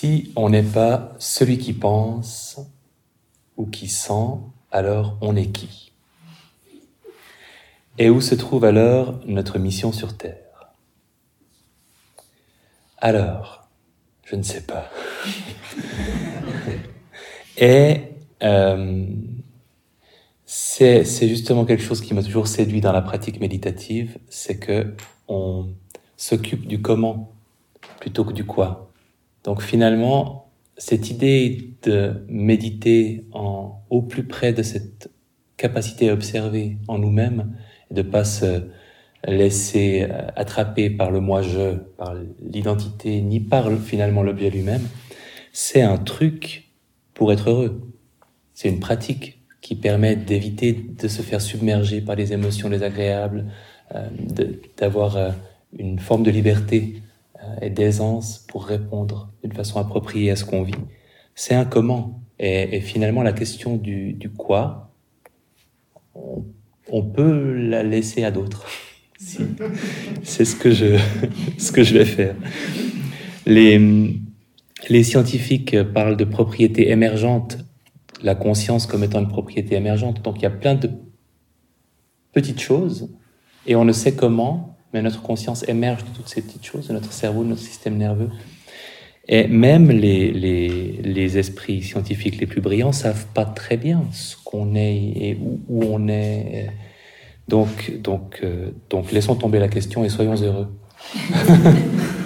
Si on n'est pas celui qui pense ou qui sent, alors on est qui? Et où se trouve alors notre mission sur Terre? Alors, je ne sais pas. Et c'est justement quelque chose qui m'a toujours séduit dans la pratique méditative, c'est que on s'occupe du comment plutôt que du quoi. Donc finalement, cette idée de méditer au plus près de cette capacité à observer en nous-mêmes, et de ne pas se laisser attraper par le moi-je, par l'identité, ni par finalement l'objet lui-même, c'est un truc pour être heureux. C'est une pratique qui permet d'éviter de se faire submerger par les émotions désagréables, d'avoir une forme de liberté et d'aisance pour répondre d'une façon appropriée à ce qu'on vit. C'est un comment. Et finalement, la question du quoi, on peut la laisser à d'autres. Si. C'est ce que je vais faire. Les scientifiques parlent de propriétés émergentes, la conscience comme étant une propriété émergente. Donc il y a plein de petites choses, et on ne sait comment, mais notre conscience émerge de toutes ces petites choses, de notre cerveau, de notre système nerveux. Et même les esprits scientifiques les plus brillants savent pas très bien ce qu'on est et où on est. Donc laissons tomber la question et soyons heureux.